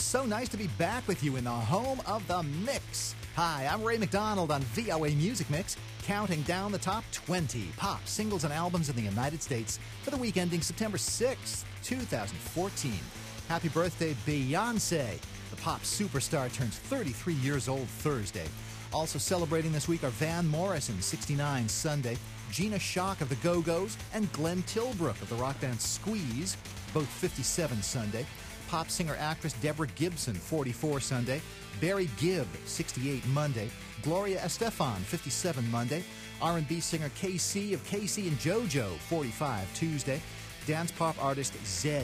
so nice to be back with you in the home of the mix. Hi, I'm Ray McDonald on VOA Music Mix, counting down the top 20 pop singles and albums in the United States for the week ending September 6th, 2014. Happy birthday, Beyoncé. The pop superstar turns 33 years old Thursday. Also celebrating this week are Van Morrison, 69, Sunday, Gina Shock of the Go-Go's, and Glenn Tilbrook of the rock band Squeeze, both 57 Sunday. Pop singer-actress Deborah Gibson, 44 Sunday. Barry Gibb, 68 Monday. Gloria Estefan, 57 Monday. R&B singer KC of KC and JoJo, 45 Tuesday. Dance pop artist Zedd,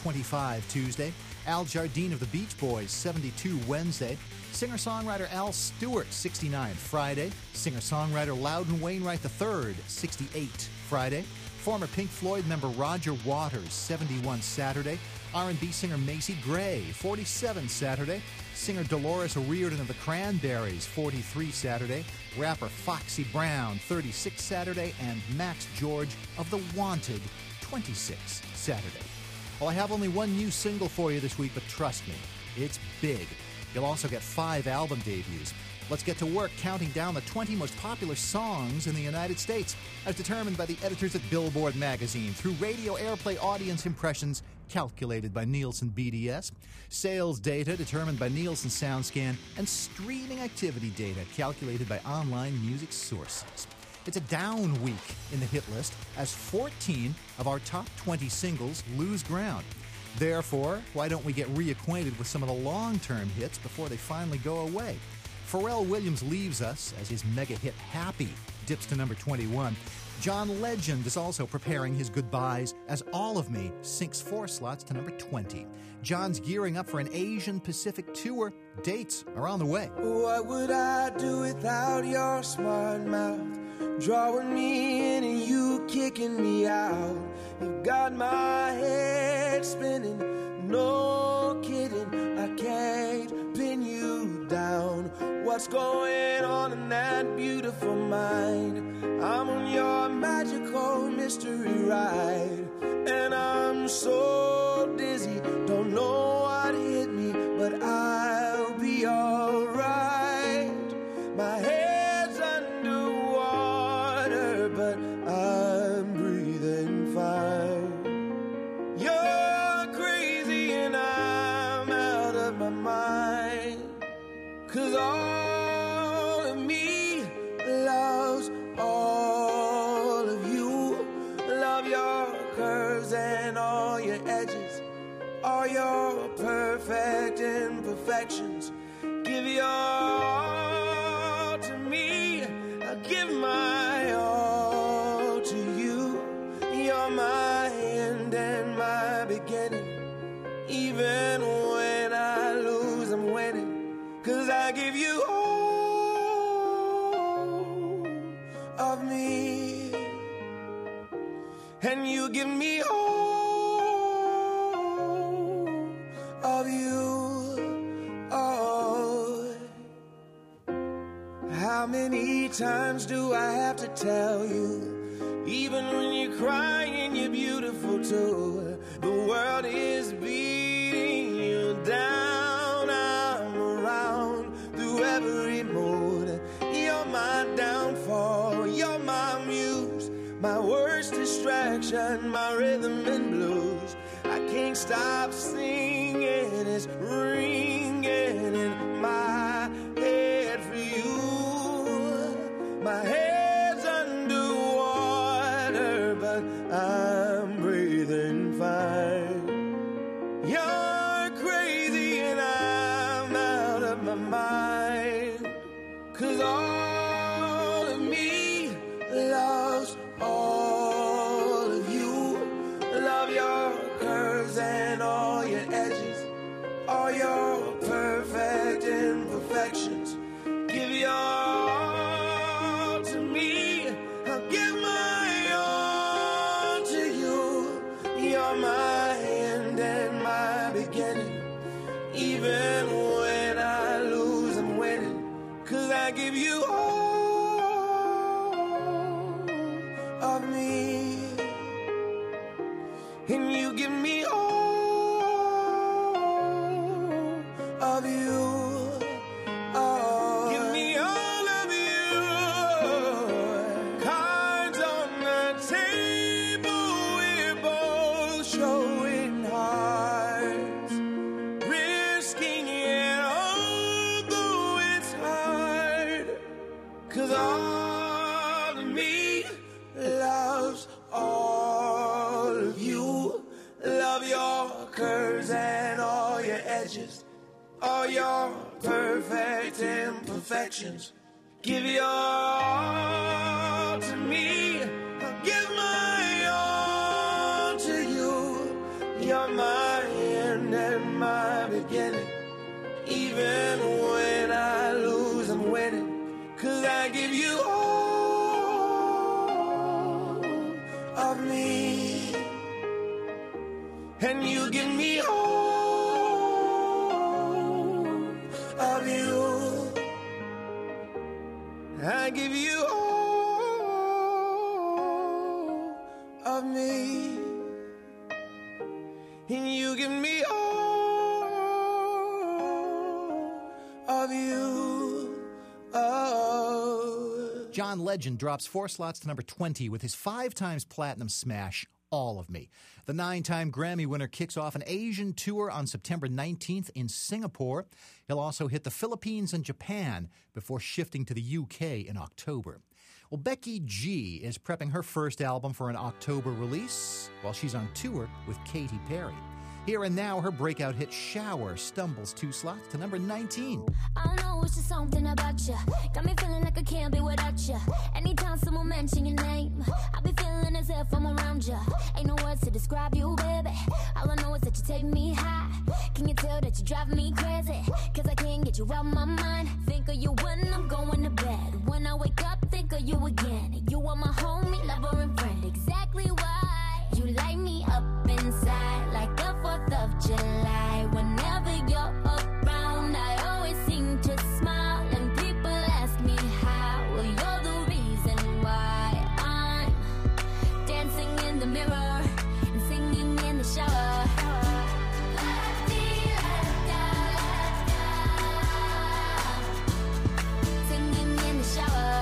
25 Tuesday. Al Jardine of the Beach Boys, 72 Wednesday. Singer-songwriter Al Stewart, 69 Friday. Singer-songwriter Loudon Wainwright III, 68 Friday. Former Pink Floyd member Roger Waters, 71 Saturday. R&B singer Macy Gray, 47 Saturday. Singer Dolores O'Riordan of the Cranberries, 43 Saturday. Rapper Foxy Brown, 36 Saturday. And Max George of The Wanted, 26 Saturday. Well, I have only one new single for you this week, but trust me, it's big. You'll also get 5 album debuts. Let's get to work counting down the 20 most popular songs in the United States, as determined by the editors at Billboard magazine through radio airplay audience impressions calculated by Nielsen BDS, sales data determined by Nielsen SoundScan, and streaming activity data calculated by online music sources. It's a down week in the hit list as 14 of our top 20 singles lose ground. Therefore, why don't we get reacquainted with some of the long-term hits before they finally go away? Pharrell Williams leaves us as his mega hit Happy dips to number 21. John Legend is also preparing his goodbyes as All of Me sinks 4 slots to number 20. John's gearing up for an Asian Pacific tour. Dates are on the way. What would I do without your smart mouth? Drawing me in and you kicking me out. You've got my head spinning, no kidding. I can't pin you down. What's going on in that beautiful mind? I'm on your magical mystery ride, and I'm so dizzy, don't know what hit me, but I'll be alright. My head's underwater, but I'm breathing fine. You're crazy and I'm out of my mind, 'cause all of me loves all of you. Love your curves and all your edges, all your perfect imperfections. Give your all to me, I'll give my all to you. You're my end and my beginning. Even when I lose, I'm winning, 'cause I give you all of me, and you give me all of you. Oh, how many times do I have to tell you? Even when you're crying, you're beautiful too. The world is beating you down. I'm around through every mood. You're my downfall, you're my muse, my worst distraction, my rhythm and blues. I can't stop singing, it's ringing in my head for you. My head's underwater, but I'm breathing fine. You're crazy and I'm out of my mind, 'cause all of me loves all of you. Love your curves and all your edges, all your perfect imperfections. Give your all to me, I'll give my all to you. You're my end and my beginning. Even when I lose, I'm winning, 'cause I give you all of me, and you give me all 'cause all of me loves all of you. Love your curves and all your edges, all your perfect imperfections. Give your all to me, I'll give my all to you. You're my end and my beginning. Even when I lose, I'm winning, 'cause I give you all of me, and you give me all of you. I give you all of me, and you give me all of you. Oh. John Legend drops 4 slots to number 20 with his 5 times platinum smash, All of Me. The 9-time Grammy winner kicks off an Asian tour on September 19th in Singapore. He'll also hit the Philippines and Japan before shifting to the UK in October. Well, Becky G is prepping her first album for an October release while she's on tour with Katy Perry. Here and now, her breakout hit Shower stumbles 2 slots to number 19. I know it's just something about you. Got me feeling like I can't be without you. Anytime someone mention your name, I be feeling as if I'm around you. Ain't no words to describe you, baby. All I know is that you take me high. Can you tell that you drive me crazy? 'Cause I can't get you out my mind. Think of you when I'm going to bed. When I wake up, think of you again. You are my homie, lover, and friend. Exactly why you light me up inside like the 4th of July. Whenever you're around, I always seem to smile. And people ask me how. Well, you're the reason why I'm dancing in the mirror and singing in the shower. Singing in the shower.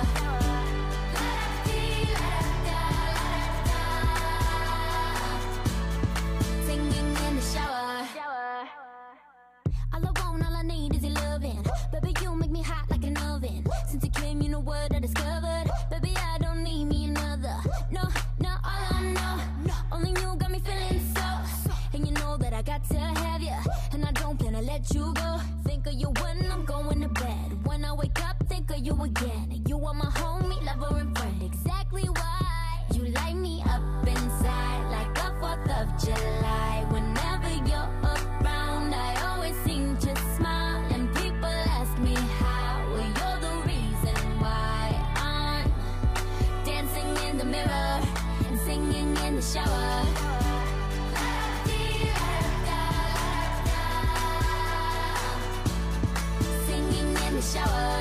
Singing in the shower. All I want, all I need is your loving. Baby, you make me hot like an oven. Since you came, you know what I discovered. Baby, I don't need me another. No, no, all I know. Only you got me feeling so. And you know that I got to have you. And I don't plan to let you go. Think of you when I'm going to bed. When I wake up, think of you again. You are my homie, lover, and friend. Exactly why you light me up inside like the 4th of July. Whenever you're around, I always seem to smile. And people ask me how. Well, you're the reason why I'm dancing in the mirror and singing in the shower. Singing in the shower.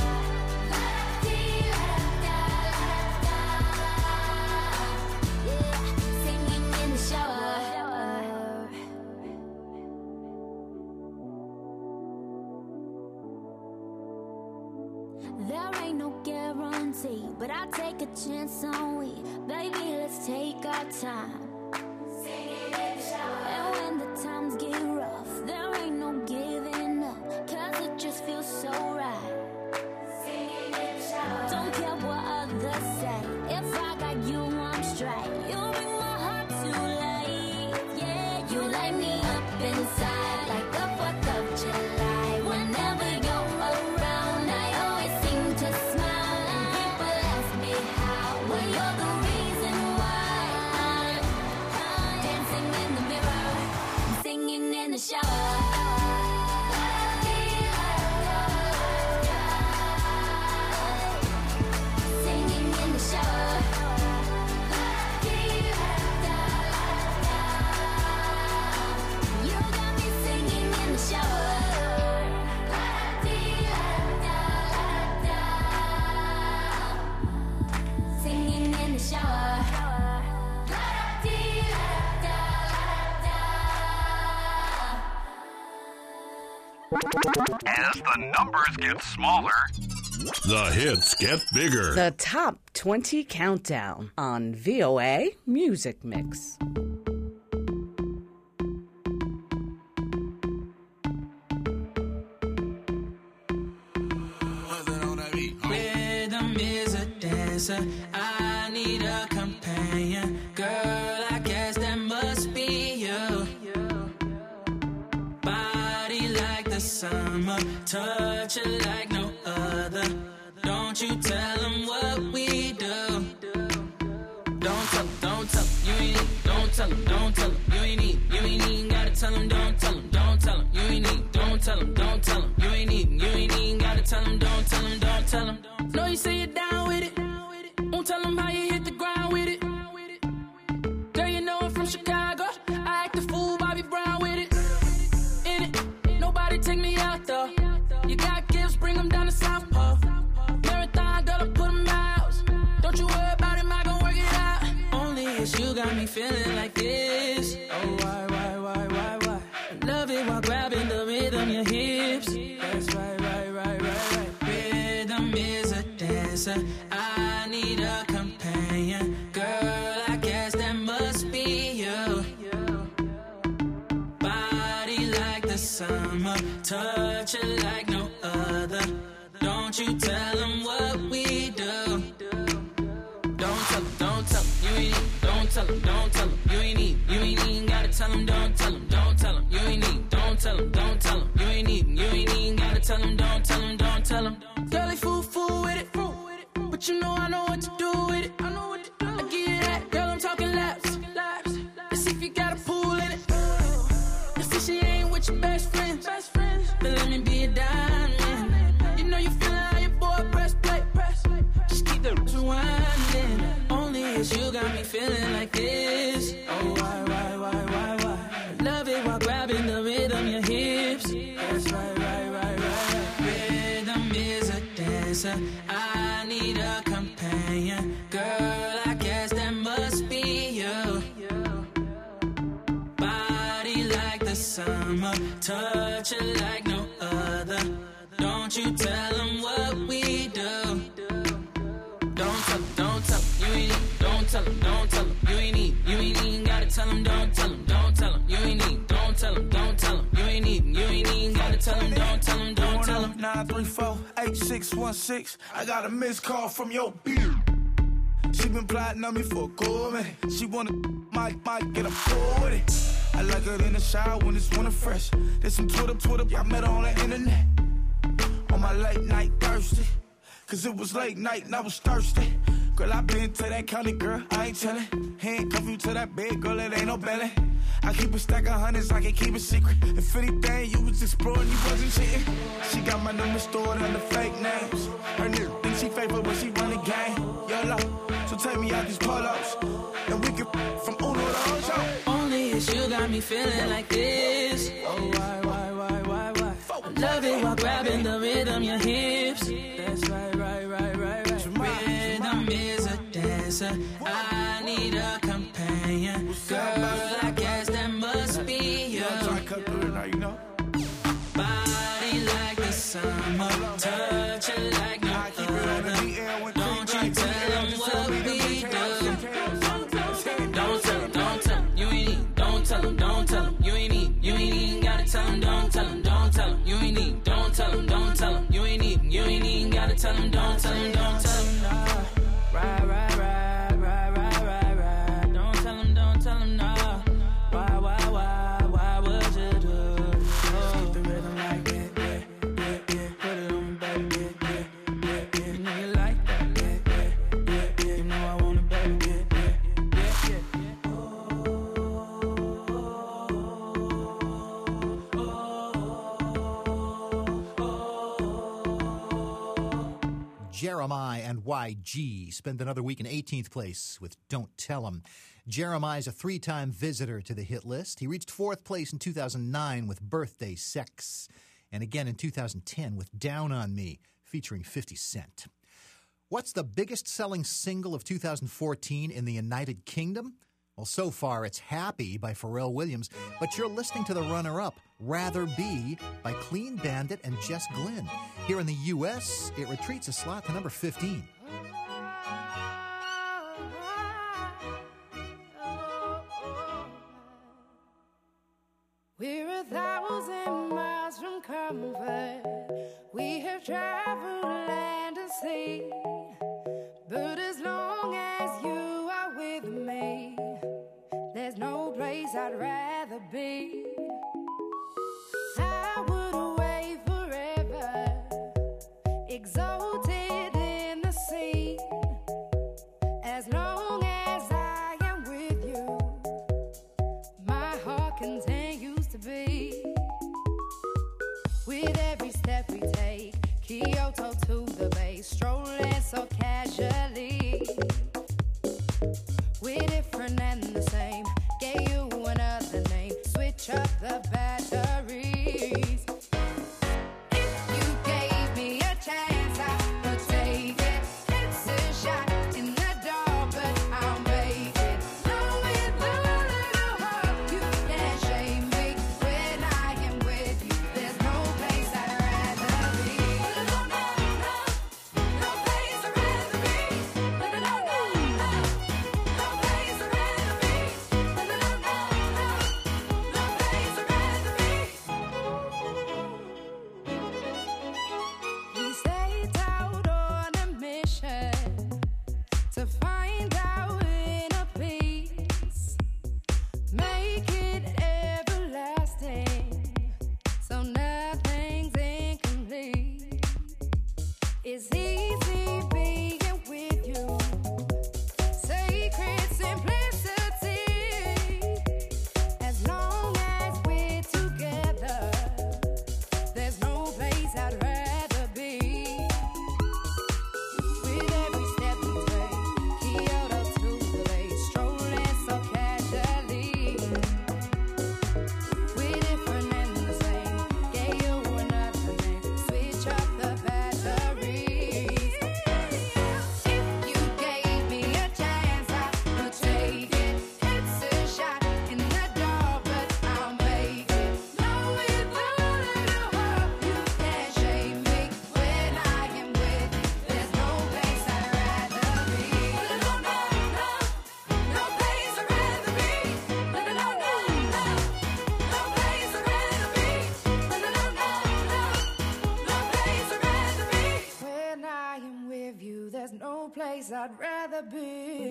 Yeah, singing in the shower. There ain't no guarantee, but I'll take a chance on we. Baby, let's take our time. And when the times get rough, there ain't no giving up, 'cause it just feels so right. Don't care what others say, if I got you, I'm straight. You bring my heart to life, yeah. You light me up inside like the 4th of July. Whenever you're around, I always seem to smile. And people ask me how. Well, you're the reason why I'm dancing in the mirror and singing in the shower. Singing in the shower. You got me singing in the shower. Singing in the shower. As the numbers get smaller, the hits get bigger. The Top 20 Countdown on VOA Music Mix. Rhythm Rhythm is a dancer. I need a companion. Girl, I guess that must be you. Body like the summer, touch it like no other. Don't you tell them what we do. Don't tell them, don't tell them, you ain't need. Don't tell them, don't tell them, you ain't need. You ain't even gotta tell them, don't tell them, don't tell them, you ain't need. Don't tell them, don't tell them, you ain't need. You ain't even gotta tell them, don't tell them, don't tell them. Know you say you're down with it. Won't tell them how you hit the ground with it. Girl, you know I'm from Chicago. I act a fool, Bobby Brown with it. In it, nobody take me out though. You got gifts, bring them down to South Pole. Marathon, girl, I put them out. Don't you worry about it, I gon' work it out. Only it's you got me feeling like this. Oh, why? Love it while grabbing the rhythm, your hips. That's right. Rhythm is a dancer. I need a companion. Girl, I guess that must be you. Body like the summer, touch it like no other. Don't you tell them what we do. Don't tell them, don't tell them, you ain't need. Don't tell them, don't tell them, you ain't need. You ain't even gotta tell them, don't tell them, don't tell them, you ain't need. Don't tell them, don't tell them, you ain't need. You ain't even gotta tell them, don't tell them, don't tell them. Girl, they fool with it, but you know I know what to do with it. I give you that, girl, I'm talking laps. Let's see if you got a pool in it. Let's see she ain't with your best friends. Then let me be a diamond. You know you feeling how your boy press play. Just keep the rewinding. Only it's you got me feeling like this. Oh, why? Love it while grabbing the rhythm, your hips. That's right. Rhythm is a dancer. I need a companion. Girl, I guess that must be you. Body like the summer, touch it like no other. Don't you tell them what we do. Don't tell them, don't tell them, you ain't need. Don't tell them, don't tell them, you ain't need. You ain't even gotta tell them, don't tell them, don't tell them, you ain't need. Don't tell them, don't tell them, you ain't need. You ain't even gotta tell them, don't tell them, don't tell them. 934-8616. I got a missed call from your beard. She been plotting on me for a cool minute. She wanna might get a pull with it. I like her in the shower when it's winter fresh. There's some Twitter, I met her on the internet. On my late night thirsty. Cause it was late night and I was thirsty. Girl, I been to that county, girl, I ain't tellin'. Handcuff you to that bed, girl, it ain't no belly. I keep a stack of hundreds, I can keep it secret. If anything, you was exploring, you wasn't cheating. She got my number stored under fake names. Her nigga think she fake, but when she run the game, YOLO. So take me out these polos, and we can from Uno to Ojo. Only it's you got me feeling like this. Oh, why? Love it while grabbing the rhythm, your hips. That's right. Rhythm is a dancer. I need a companion. Girl, I guess that must be you. Body like the summer, touch it like no other. Don't you tell them what we do. Don't tell them, you ain't need. Don't tell them, you ain't need. You ain't even gotta tell them, don't tell them, don't tell them, you ain't need. Don't tell them, you ain't need. You ain't even gotta tell them, don't tell them, don't tell them. Right. Don't tell them, no. Why would you do? Keep the rhythm like that, yeah. Put it on me, baby, yeah. You know you like that, yeah. You know I want it, baby, yeah. Jeremiah and YG spend another week in 18th place with Don't Tell 'Em. Jeremiah is a 3-time visitor to the hit list. He reached 4th place in 2009 with Birthday Sex, and again in 2010 with Down on Me, featuring 50 Cent. What's the biggest selling single of 2014 in the United Kingdom? Well, so far it's Happy by Pharrell Williams, but you're listening to the runner-up, Rather Be by Clean Bandit and Jess Glynn. Here in the U.S., it retreats a slot to number 15. We're 1,000 miles from comfort. We have traveled land and sea. place I'd rather be. I would away forever, exalted in the sea. As long as I am with you, my heart continues to beat. With every step we take, Kyoto to the bay, strolling so casually. We're different and the same, gave you another name, switch up the batteries. If you gave me a chance, I would take it. It's a shot in the dark, but I'll make it. Knowing the little heart, you can't shame me. When I am with you, there's no place I'd rather be. No, no, no, no place I'd rather be. No, no, no, no, no place I'd rather be. No, no, no, no, no place I'd rather be. We set out on a mission to find our inner peace, make it everlasting, so nothing's incomplete. It's easy being with you, sacred simplicity. As long as we're together, there's no place I'd rather be. With every step we take, Kyoto to the bay, strolling so casually. We're different and the same, gave you another name, switch up the batteries. If you gave me a chance, I would take it. It's a shot in the dark, but I'll make it. Knowing the little heart, you can't shame me. When I am with you, there's no place I'd rather be. No, no, no, no place I'd rather be. No, no, no, no, no place I'd rather be. No, no, no, no, no place I'd rather be. When I am with you, there's no place I'd rather be.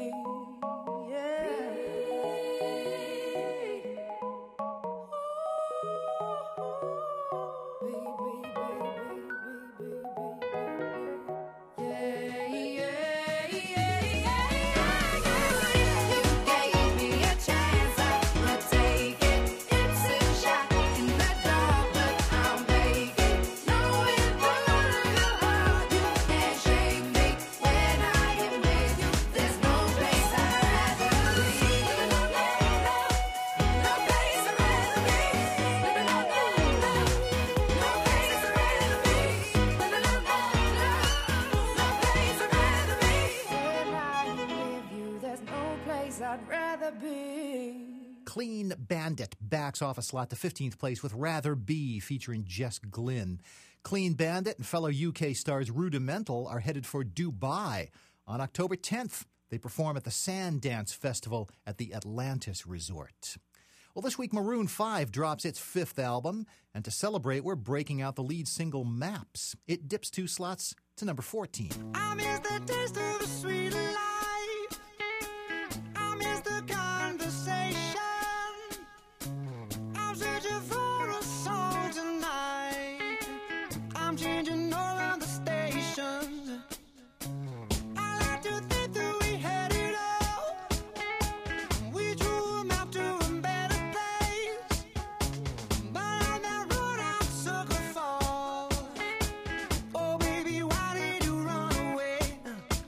I'd rather be. Clean Bandit backs off a slot to 15th place with Rather Be featuring Jess Glynn. Clean Bandit and fellow UK stars Rudimental are headed for Dubai on October 10th. They perform at the Sand Dance Festival at the Atlantis Resort. Well, this week Maroon 5 drops its 5th album, and to celebrate, we're breaking out the lead single Maps. It dips 2 slots to number 14. I miss the taste of the sweet life. I miss the conversation. I'm searching for a song tonight. I'm changing all of the stations. I like to think that we had it all. We drew a map to a better place. But on that road I took a fall. Oh baby, why did you run away?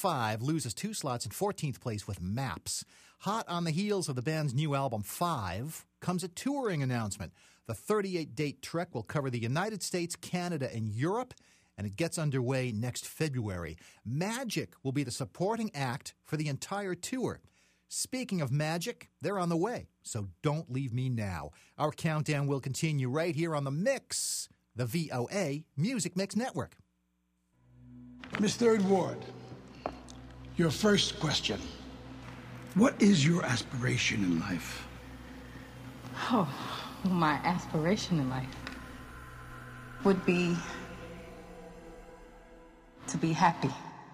5 loses 2 slots in 14th place with Maps. Hot on the heels of the band's new album 5 comes a touring announcement. The 38-date trek will cover the United States, Canada, and Europe, and it gets underway next February. Magic will be the supporting act for the entire tour. Speaking of Magic, they're on the way, so don't leave me now. Our countdown will continue right here on The Mix, the VOA Music Mix Network. Miss Third Ward, your first question. What is your aspiration in life? Oh, my aspiration in life would be to be happy.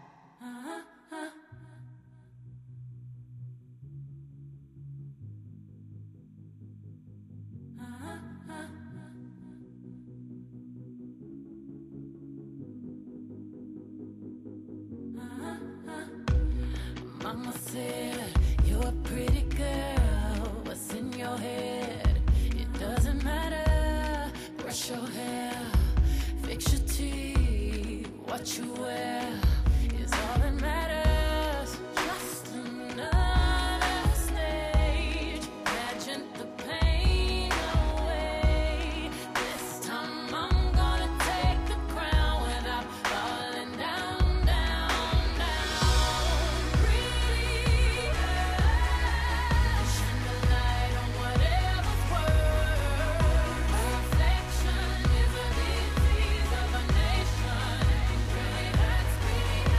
Mama said, you're a pretty girl. What's in your head? It doesn't matter. Brush your hair, fix your teeth. What you wear is all that matters. Just another stage. Pageant the pain away. This time I'm gonna take the crown without falling down, down, down. Really, shine the light on whatever's worth. Perfection is a disease of a nation. Really, that's really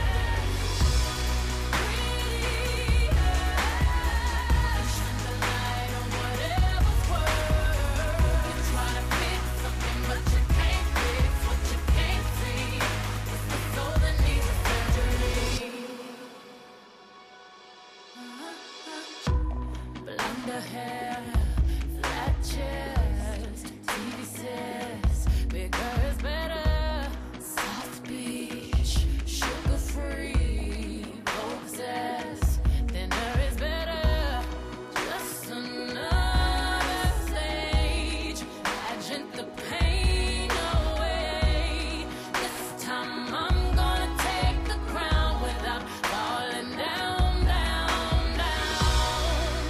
shine the light on whatever's worth. You try to fix something, but you can't fix what you can't see. It's the soul that needs a surgery. Blonder hair, flat chest, TV says bigger is better. South Beach, sugar free, obsessed. Thinner is better. Just another stage. Pageant the pain away. This time I'm gonna take the crown without falling down, down, down.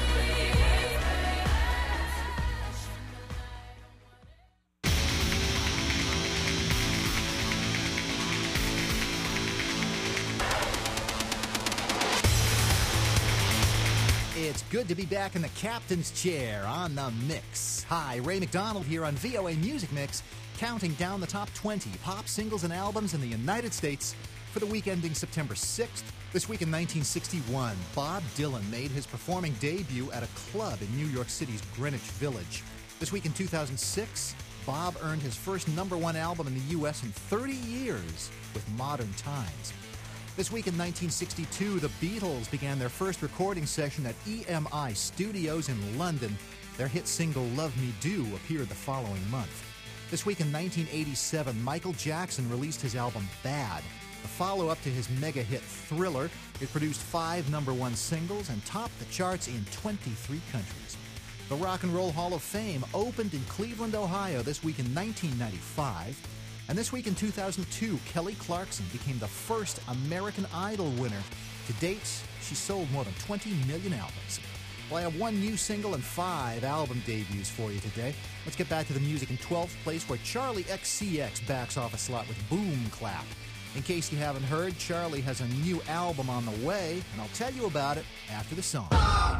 It's good to be back in the captain's chair on The Mix. Hi, Ray McDonald here on VOA Music Mix, counting down the top 20 pop singles and albums in the United States for the week ending September 6th. This week in 1961, Bob Dylan made his performing debut at a club in New York City's Greenwich Village. This week in 2006, Bob earned his first #1 album in the U.S. in 30 years with Modern Times. This week in 1962, the Beatles began their first recording session at EMI Studios in London. Their hit single Love Me Do appeared the following month. This week in 1987, Michael Jackson released his album Bad, the follow-up to his mega hit Thriller. It produced 5 #1 singles and topped the charts in 23 countries. The Rock and Roll Hall of Fame opened in Cleveland, Ohio this week in 1995. And this week in 2002, Kelly Clarkson became the first American Idol winner. To date, she sold more than 20 million albums. Well, I have 1 new single and 5 album debuts for you today. Let's get back to the music in 12th place, where Charlie XCX backs off a slot with Boom Clap. In case you haven't heard, Charlie has a new album on the way, and I'll tell you about it after the song.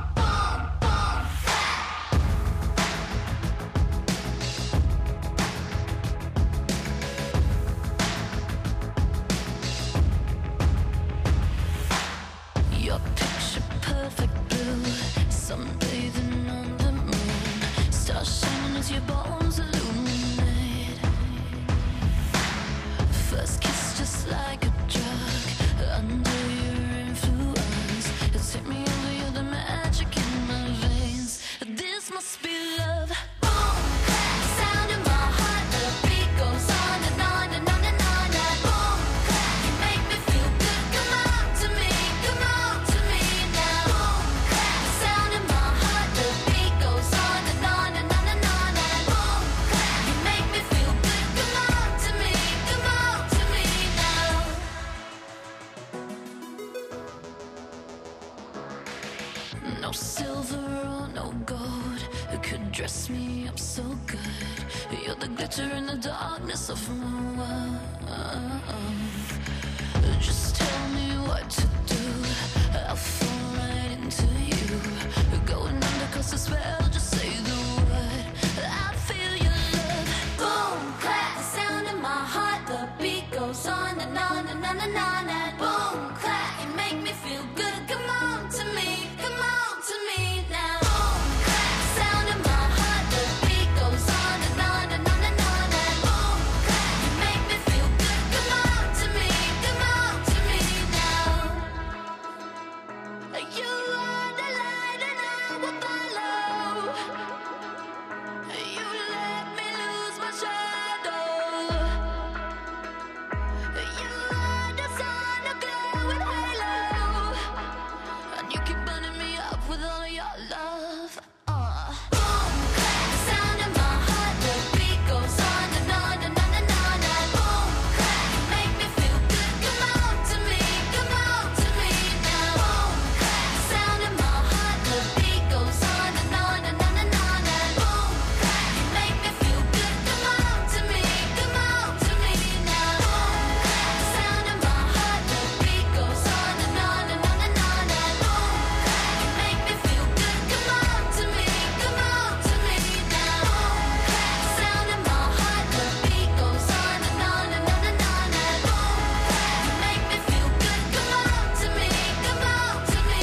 Your picture perfect blue, sunbathing on the moon, stars shining as your bones illuminate. First kiss just like a drug, under your influence. You take me over, you're the magic You're the glitter in the darkness of my world. Just tell me what to do. I'll fall right into you. Going under 'cause the spell. Just say the word. I feel your love. Boom, clap, the sound in my heart. The beat goes on and on and on and on. And boom, clap, you make me feel good. Come on to me, come on to me now. Boom, clap, the sound in my heart. The beat goes on and on and on and on. And boom, clap, you make me feel good. Come on to me, come on to me now. You are the light and I will follow. You let me lose my shadow. You are the sun, a glowing halo, and you keep burning me up with all of your love. Boom, clap, the sound in my heart. The beat goes on and on and on and on. And boom, clap, you make me feel good. Come on to me, come on to me now. Boom, clap, the sound in my heart. The beat goes on and on and on and on. And boom, clap, you make me feel good. Come on to me, come on to me now. Boom, clap, the sound in my heart. The beat goes on and on and on and on. And boom, clap, you make me feel good. Come on to me, come on to me now. Boom, clap, the sound in my heart. The beat goes on and on and on and on. And boom, clap, you make me feel good. Come on to me, come on to me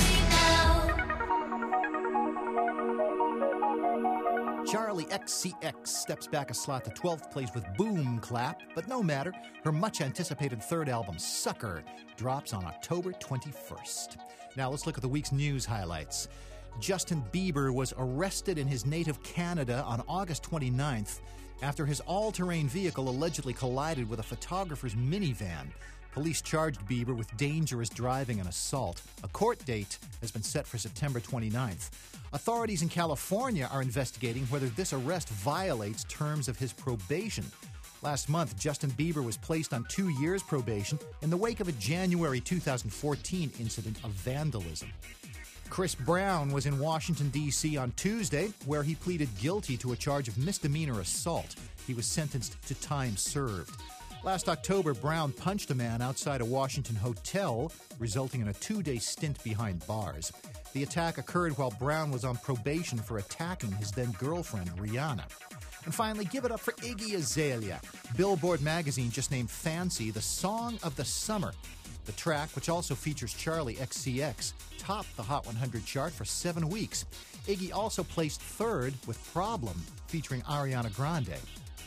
now. Charlie XCX steps back a slot to 12th place with Boom Clap, but no matter, her much-anticipated third album, Sucker, drops on October 21st. Now let's look at the week's news highlights. Justin Bieber was arrested in his native Canada on August 29th after his all-terrain vehicle allegedly collided with a photographer's minivan. Police charged Bieber with dangerous driving and assault. A court date has been set for September 29th. Authorities in California are investigating whether this arrest violates terms of his probation. Last month, Justin Bieber was placed on 2 years probation in the wake of a January 2014 incident of vandalism. Chris Brown was in Washington, D.C. on Tuesday, where he pleaded guilty to a charge of misdemeanor assault. He was sentenced to time served. Last October, Brown punched a man outside a Washington hotel, resulting in a 2-day stint behind bars. The attack occurred while Brown was on probation for attacking his then-girlfriend, Rihanna. And finally, give it up for Iggy Azalea. Billboard magazine just named Fancy the Song of the Summer. The track, which also features Charlie XCX, topped the Hot 100 chart for 7 weeks. Iggy also placed third with Problem, featuring Ariana Grande.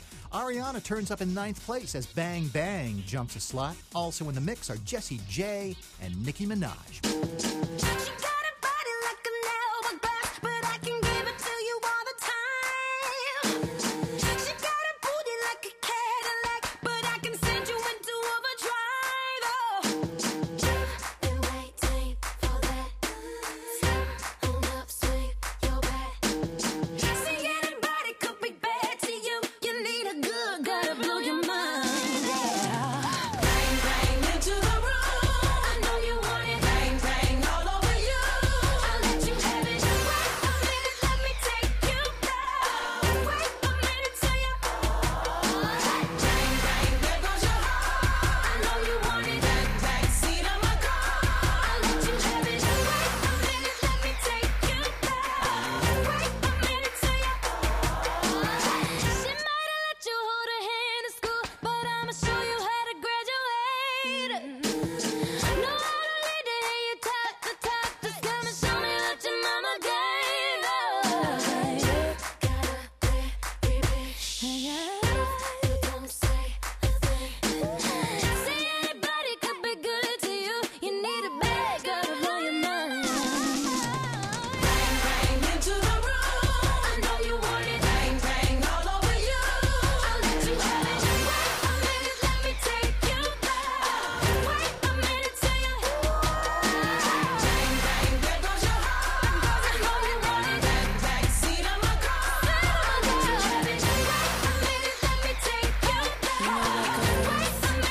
Ariana turns up in 9th place as Bang Bang jumps a slot. Also in the mix are Jessie J and Nicki Minaj.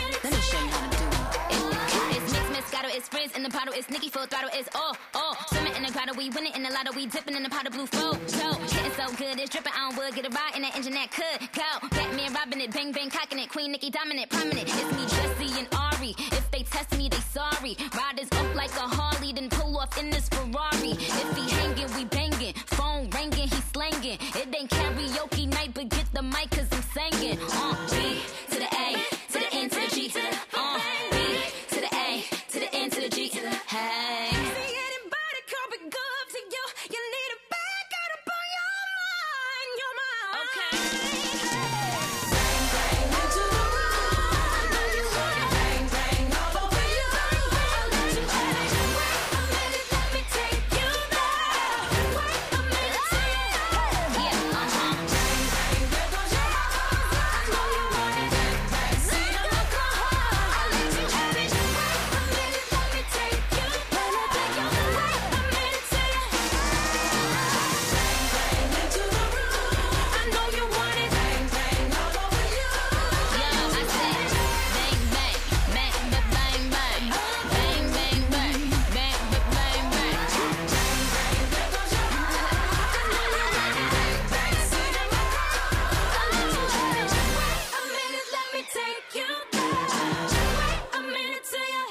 It's Nicki full throttle, it's oh. Swimming in the crowd, we winning in the lotto, we dipping in the pot of blue flow. So, getting so good, it's dripping on wood, get a ride in that engine that could go. Batman robbing it, bang bang cocking it, Queen Nicki dominant, prominent. It's me, Jesse and Ari. If they test me, they sorry. Riders up like a Harley, then pull off in this Ferrari. If he hanging, we banging. Phone ringing, he slanging. It ain't karaoke night, but get the mic 'cause I'm singing. B to the A, to the N to the G. B to the A, to the N to the G. Hey. See anybody come be good to you? You need a back out up on your mind, your mind. Okay. Bang bang into the room. I know you wanna bang bang all over you. I'll let you bang. Wait a minute, let me take you there. Wait a minute, yeah, Bang bang, there goes your heart. I know you want it. Bang bang, see the look on her. I'll let you have it. Wait a minute, let me take you. Let me take you. Wait a minute, say it. Bang bang into the room. I know you want it. Bang bang all over you. Yo, I said bang bang, bang bang bang bang, bang bang bang, bang bang bang. Bang bang, there goes your heart. I know you want it. Bang bang, see the look on her. I'll let you have it. Wait a minute, let me take you there. Wait a minute till you.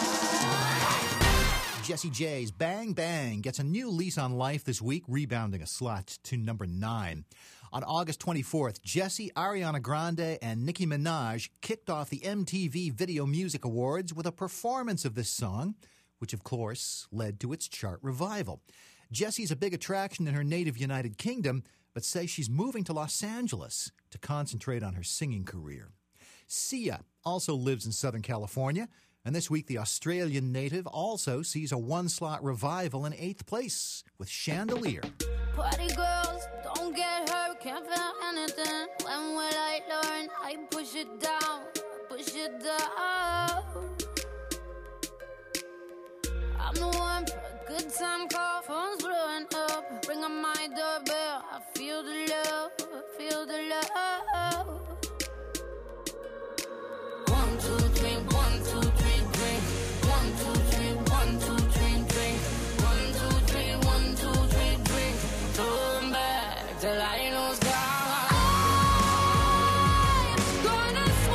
Jessie J's Bang Bang gets a new lease on life this week, rebounding a slot to number 9. On August 24th, Jessie, Ariana Grande, and Nicki Minaj kicked off the MTV Video Music Awards with a performance of this song, which of course led to its chart revival. Jessie's a big attraction in her native United Kingdom, but says she's moving to Los Angeles to concentrate on her singing career. Sia also lives in Southern California, and this week the Australian native also sees a one-slot revival in 8th place with Chandelier. Party girls, don't get hurt, can't feel anything. When will I learn? I push it down, push it down. I'm the one for a good time call, phone's blowing up. Ring on my doorbell, I feel the love, feel the love. 1, 2, 3, 1, 2, 3, drink. 1, 2, 3, 1, 2, 3, drink. 1, 2, 3, 1, 2, 3, drink. Turn back till I lose God. I'm gonna swim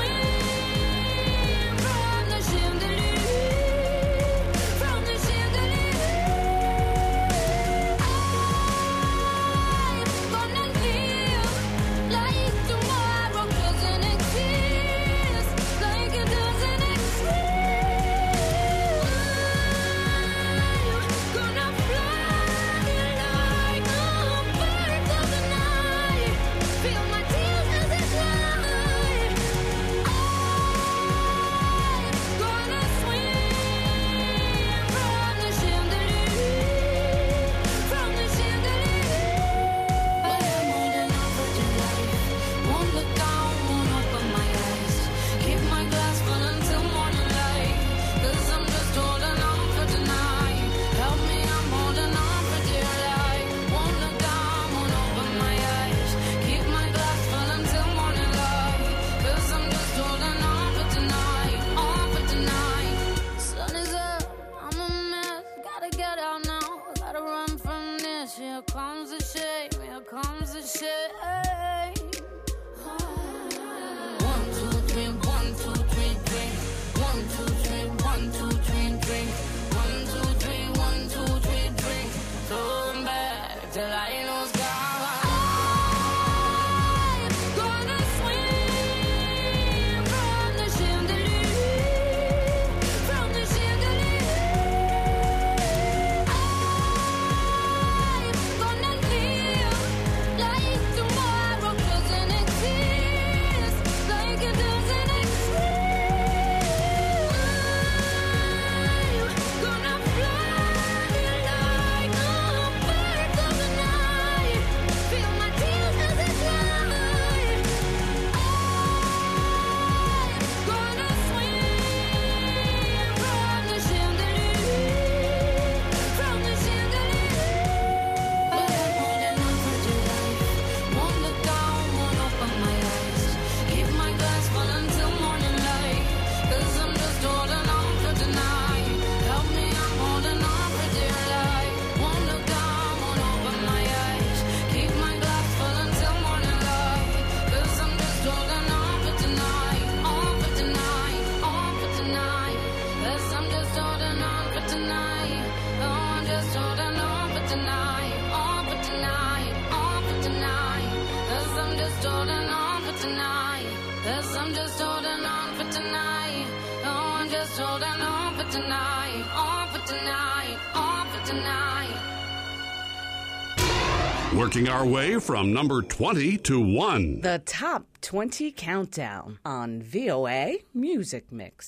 tonight. 'Cause I'm just holding on for tonight. Oh, I'm just holding on for tonight. On for tonight. On for tonight. Working our way from number 20 to 1. The Top 20 Countdown on VOA Music Mix.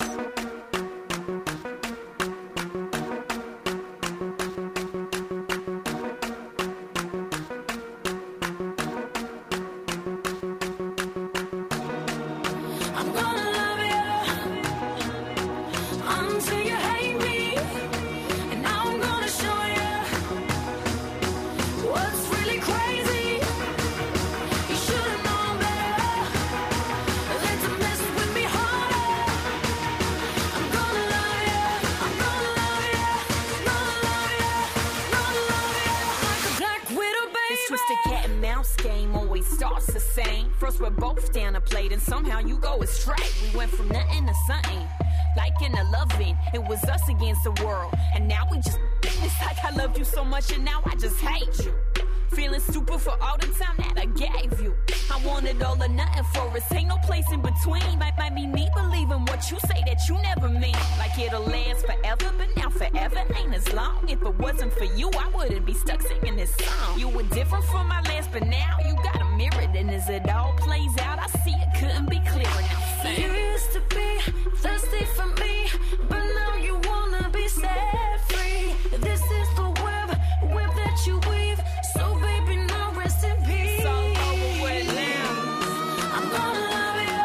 First we're both down a plate and somehow you go astray. We went from nothing to something, like in a loving. It was us against the world, and now we just, it's like I loved you so much and now I just hate you. Feeling stupid for all the time that I gave you. I wanted all or nothing for us, ain't no place in between. Might be me believing what you say that you never mean. Like it'll last forever, but now forever ain't as long. If it wasn't for you, I wouldn't be stuck singing this song. You were different from my last, but now you got a mirror. And as it all plays out, I see it couldn't be clearer now. You used to be thirsty for me, but now you wanna be set free. This is the web that you weave. So baby, now rest in peace. It's all over with now. I'm gonna love you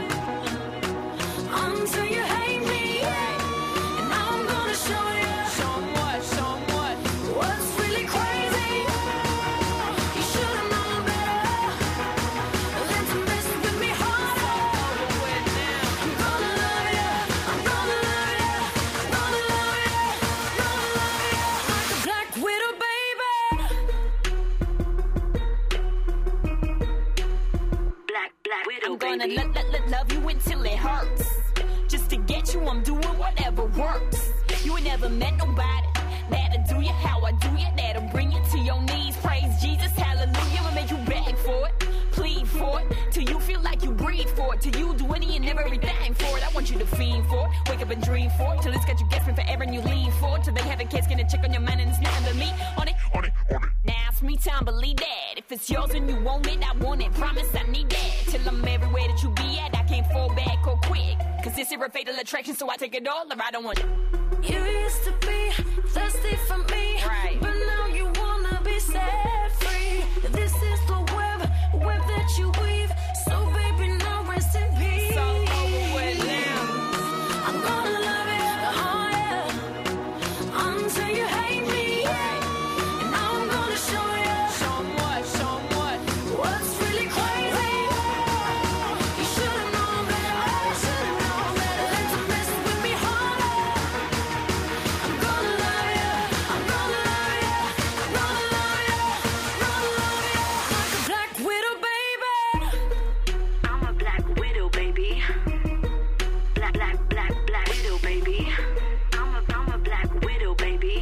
until you hate me, and now I'm gonna show you. Show 'em what, show 'em what. What's really crazy? You should've known better than to mess with me harder. Over with now. I'm gonna love you. I'm gonna love you. I'm gonna love you. Gonna love you like a black widow, baby. Black widow, I'm gonna love you until it hurts. Just to get you, I'm doing whatever works. You ain't never met nobody that'll do you how I do you, that'll bring you to your knees. Praise Jesus, hallelujah. I'ma make you beg for it, plead for it, till you feel like you breathe for it, till you do any and everything for it. I want you to fiend for it, wake up and dream for it, till it's got you guessing forever and you lean for it, till they have a cat skin and check on your mind and it's nothing but me on it. Now it's me time, believe that. If it's yours and you want it, I want it. Promise I need that. Till I'm everywhere that you be at, I can't fall back or quick. Cause this is a fatal attraction, so I take it all or I don't want it. You used to be thirsty for me, right, but now you wanna be set free. This is the web that you weave. So baby, now rest in peace. It's all over with now. I'm gonna love you, oh yeah, until you hate me, and now I'm gonna show you. Show 'em what, show 'em what. What's really crazy? You should've known better. You should've known better than to mess with me harder. I'm gonna love you. I'm gonna love you. I'm gonna love you. Gonna love you like a black widow, baby. I'm a black widow, baby. Black widow, baby. I'm a black widow, baby.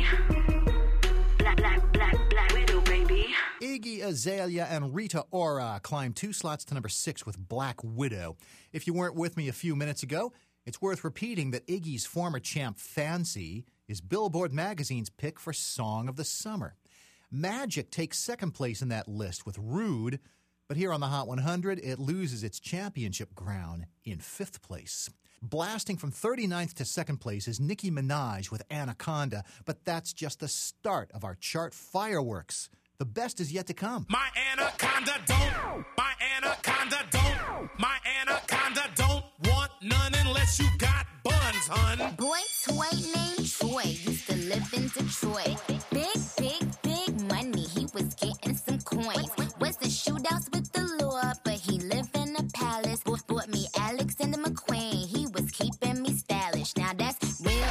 Black widow, baby. Iggy Azalea and Rita Ora climbed 2 slots to number 6 with Black Widow. If you weren't with me a few minutes ago, it's worth repeating that Iggy's former champ Fancy is Billboard magazine's pick for Song of the Summer. Magic takes second place in that list with Rude, but here on the Hot 100, it loses its championship crown in 5th place. Blasting from 39th to 2nd place is Nicki Minaj with Anaconda, but that's just the start of our chart fireworks. The best is yet to come. My anaconda don't, my anaconda don't, my anaconda don't want none unless you got buns, hun. Boy toy named Troy used to live in Detroit. Big money, he was getting some coins. Wasn't shootouts with the law, but he lived in a palace. Bought me Alexander McQueen, he was keeping me stylish. Now that's real.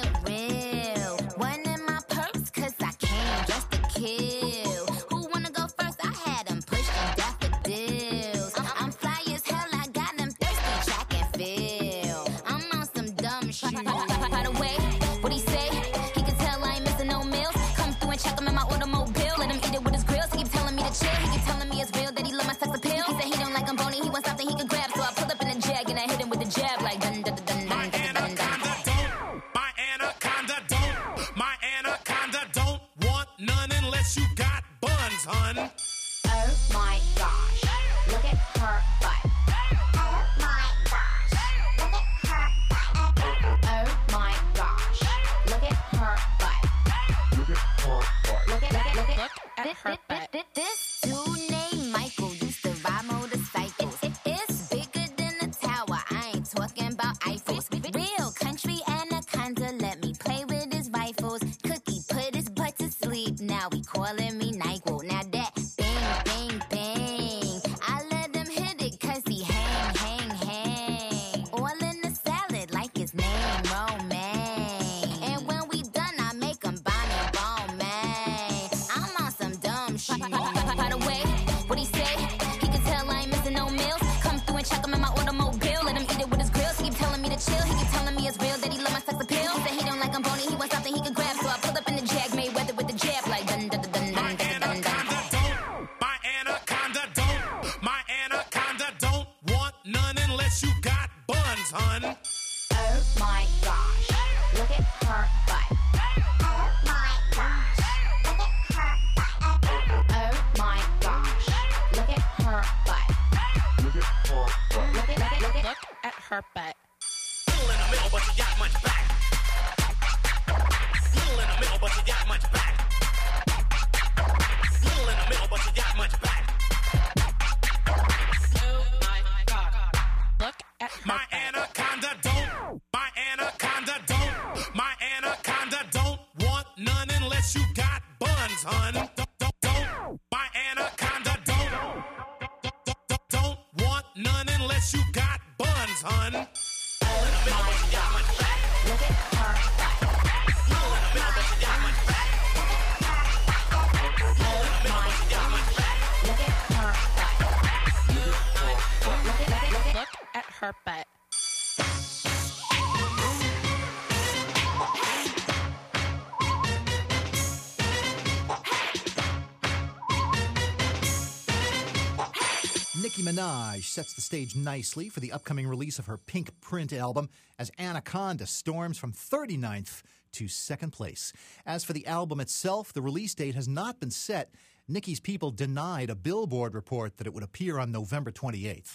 One in my purse, cause I came just to kill. Who wanna go first? I had him pushing daffodils. I'm fly want something he could grab. So I pull up in a jag and I hit him with the jab like dun dun dun dun dun dun dun dun. My anaconda don't. My anaconda don't want none unless you got buns, hun. Oh my gosh, look at her butt. Oh my gosh, look at her butt. Oh my gosh, look at her butt. Look at her butt. Look at her butt. This dude named Michael used to ride motorcycles. It's bigger than a tower. I ain't talking about Eiffels. Real country anaconda let me play with his rifles. Cookie put his butt to sleep. Now he calling me NyQuil. Now that bang, bang, bang. I let him hit it 'cause he hang. All in the salad like his name Romaine. And when we done, I make him Bonnie Bowman. I'm on some dumb shit. By the way, what he say? He can tell I ain't missing no meals. Come through and check him in my automobile. Let him eat it with his grills. He keep telling me to chill. He keep telling me it's real that he love my sex appeal. He said he don't like I'm bony. He wants something he can grab. So I pull up in the jag, Mayweather with the jab like dun dun dun dun dun dun dun dun. My anaconda don't. My anaconda don't want none unless you got buns, hun. Oh my gosh, look at her butt. Oh my gosh, look at her butt. Oh my gosh, look at her butt. Look at her butt. Look at her butt. Little in the middle, but you got much back. Little in the middle, but you got much back. Little in the middle, but you got much back. Oh my God. Look at her My anaconda don't. My anaconda don't. My anaconda don't want none unless you got buns, hun. Don't. My anaconda don't want none unless you got buns, hun. Oh my gosh, look at her butt. Oh my gosh, look at her butt. Look at her butt. Nicki Minaj sets the stage nicely for the upcoming release of her Pink Print album as Anaconda storms from 39th to 2nd place. As for the album itself, the release date has not been set. Nicki's people denied a Billboard report that it would appear on November 28th.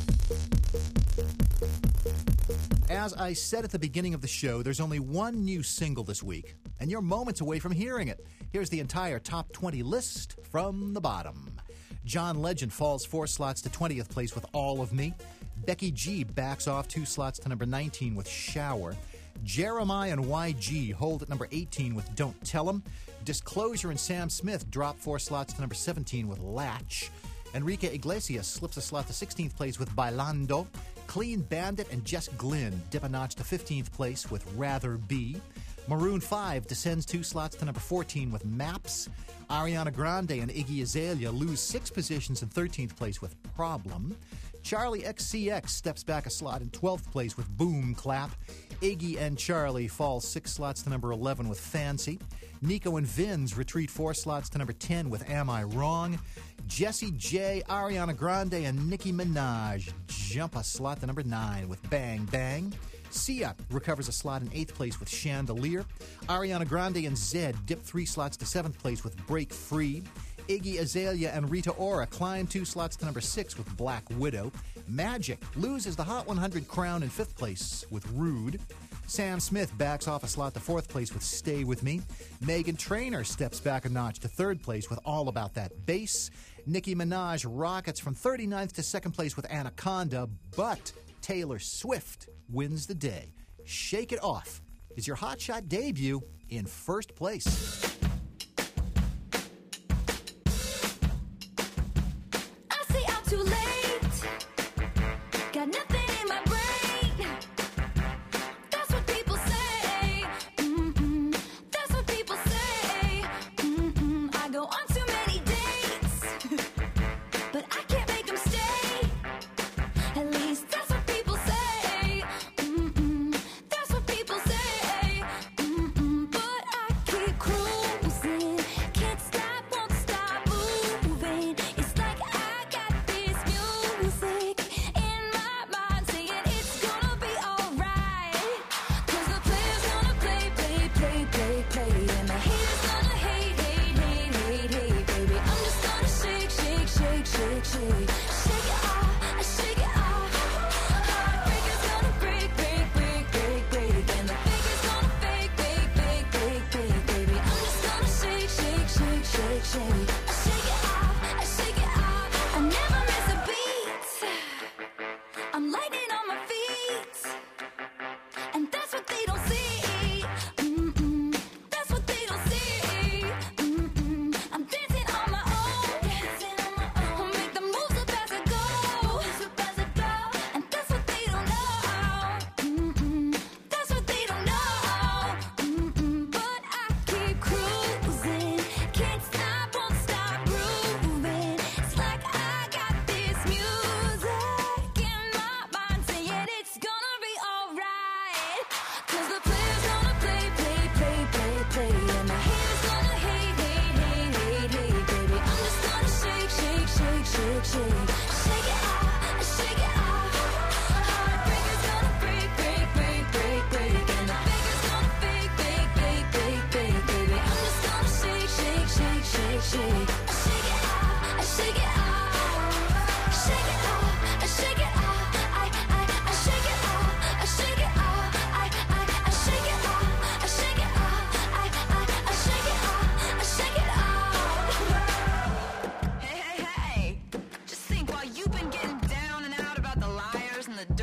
As I said at the beginning of the show, there's only one new single this week, and you're moments away from hearing it. Here's the entire top 20 list from the bottom. John Legend falls 4 slots to 20th place with All of Me. Becky G backs off 2 slots to number 19 with Shower. Jeremiah and YG hold at number 18 with Don't Tell 'Em. Disclosure and Sam Smith drop 4 slots to number 17 with Latch. Enrique Iglesias slips a slot to 16th place with Bailando. Clean Bandit and Jess Glynn dip a notch to 15th place with Rather Be. Maroon 5 descends 2 slots to number 14 with Maps. Ariana Grande and Iggy Azalea lose 6 positions in 13th place with Problem. Charlie XCX steps back a slot in 12th place with Boom Clap. Iggy and Charlie fall 6 slots to number 11 with Fancy. Nico and Vinz retreat 4 slots to number 10 with Am I Wrong. Jessie J, Ariana Grande, and Nicki Minaj jump a slot to number 9 with Bang Bang. Sia recovers a slot in 8th place with Chandelier. Ariana Grande and Zedd dip 3 slots to 7th place with Break Free. Iggy Azalea and Rita Ora climb 2 slots to number 6 with Black Widow. Magic loses the Hot 100 crown in 5th place with Rude. Sam Smith backs off a slot to 4th place with Stay With Me. Meghan Trainor steps back a notch to 3rd place with All About That Bass. Nicki Minaj rockets from 39th to 2nd place with Anaconda, but Taylor Swift wins the day. Shake It Off is your hotshot debut in 1st place. I say I'm too late. Got nothing in my brain. That's what people say. That's what people say. I go on too many dates, but I can't make them stay. At least that's what people say. That's what people say. But I keep cruising.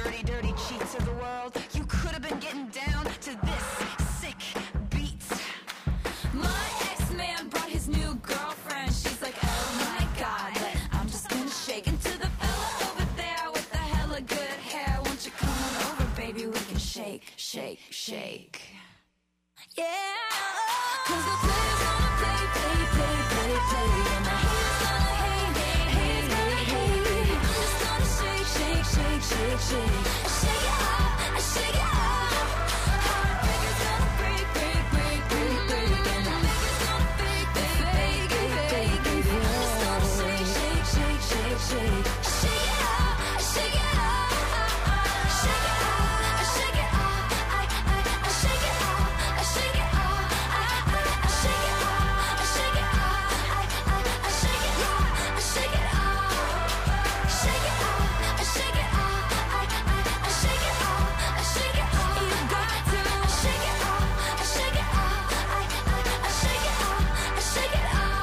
dirty, dirty cheats of the world. You could have been getting down to this sick beat. My ex-man brought his new girlfriend. She's like, oh my God, but I'm just gonna shake into the fella over there with the hella good hair. Won't you come on over, baby? We can shake, shake, shake. Yeah. 'Cause the players gonna play, play, play, play, play. And the haters gonna hate, hate, hate, hate, hate. I'm just gonna shake, shake, shake, shake, shake. Shake it off, shake it off. Heartbreakers gonna break, break, break, break, break. And the makers gonna fake, fake, fake, fake, fake. I'm just gonna shake, shake, shake, shake, shake. Shake it off, shake it off. Shake it off, shake it off. I shake it off, I shake it off. I shake it off, I shake it off. I shake it off, I shake it off. Shake it off, I shake it off. I shake it off, I shake it off. You got to shake it off, I shake it off. I shake it off, I shake it off.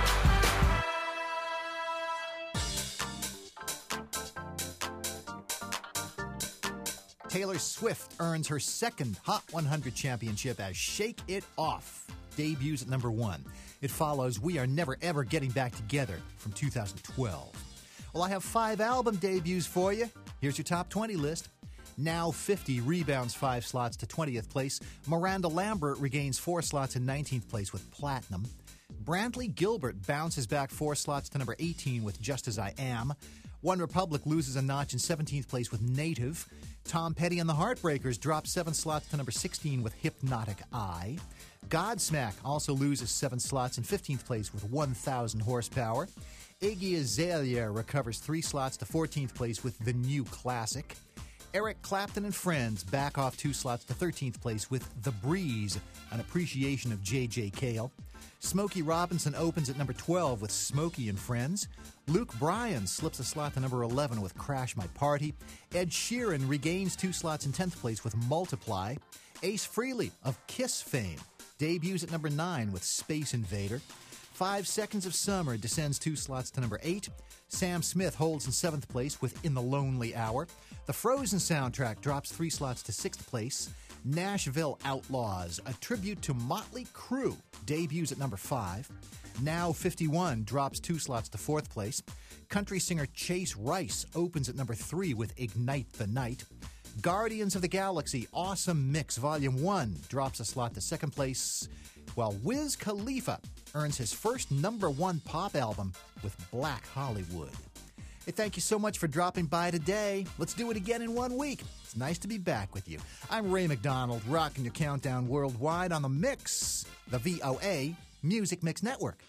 Taylor Swift earns her second Hot 100 championship as Shake It Off debuts at number 1. It follows We Are Never Ever Getting Back Together from 2012. Well, I have 5 album debuts for you. Here's your top 20 list. Now 50 rebounds 5 slots to 20th place. Miranda Lambert regains 4 slots in 19th place with Platinum. Brantley Gilbert bounces back 4 slots to number 18 with Just As I Am. One Republic loses a notch in 17th place with Native. Tom Petty and the Heartbreakers drop 7 slots to number 16 with Hypnotic Eye. Godsmack also loses 7 slots in 15th place with 1,000 Horsepower. Iggy Azalea recovers 3 slots to 14th place with The New Classic. Eric Clapton and Friends back off 2 slots to 13th place with The Breeze, an appreciation of J.J. Cale. Smokey Robinson opens at number 12 with Smokey and Friends. Luke Bryan slips a slot to number 11 with Crash My Party. Ed Sheeran regains 2 slots in 10th place with Multiply. Ace Frehley of Kiss fame debuts at number 9 with Space Invader. 5 Seconds of Summer descends 2 slots to number 8. Sam Smith holds in 7th place with In the Lonely Hour. The Frozen soundtrack drops 3 slots to 6th place. Nashville Outlaws, a tribute to Motley Crue, debuts at number 5. Now 51 drops 2 slots to 4th place. Country singer Chase Rice opens at number 3 with Ignite the Night. Guardians of the Galaxy Awesome Mix Volume 1 drops a slot to 2nd place, while Wiz Khalifa earns his first number 1 pop album with Black Hollywood. Hey, thank you so much for dropping by today. Let's do it again in 1 week. It's nice to be back with you. I'm Ray McDonald, rocking your countdown worldwide on The Mix, the VOA Music Mix Network.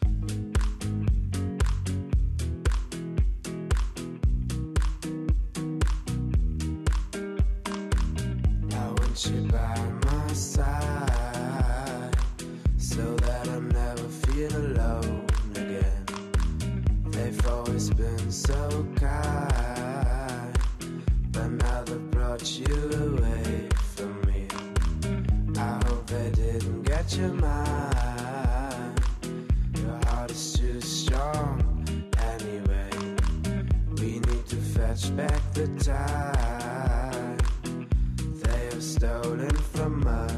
I want you by my side so that I never feel alone again. They've always been so kind, but now they've brought you away from me. I hope they didn't get your mind. Your heart is too strong anyway. We need to fetch back the time they have stolen from us.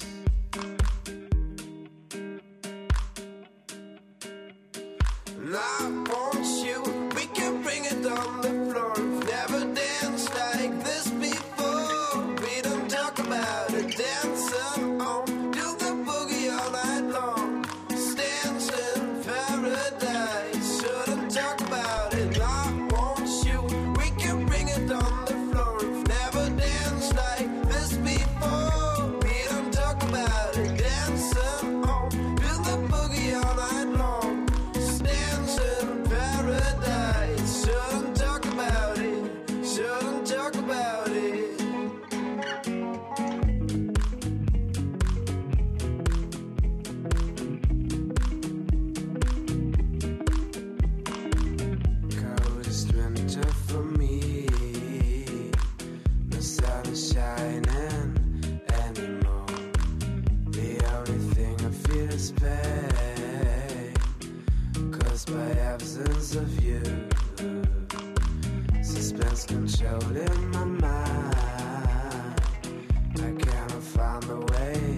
And I want you, we can bring it on the floor. We've never danced like this before. We don't talk about it, dancing on, do the boogie all night long. Stands in paradise, shouldn't talk about it. I want you, we can bring it on the floor. We've never danced like this before. We don't settled in my mind. I cannot find the way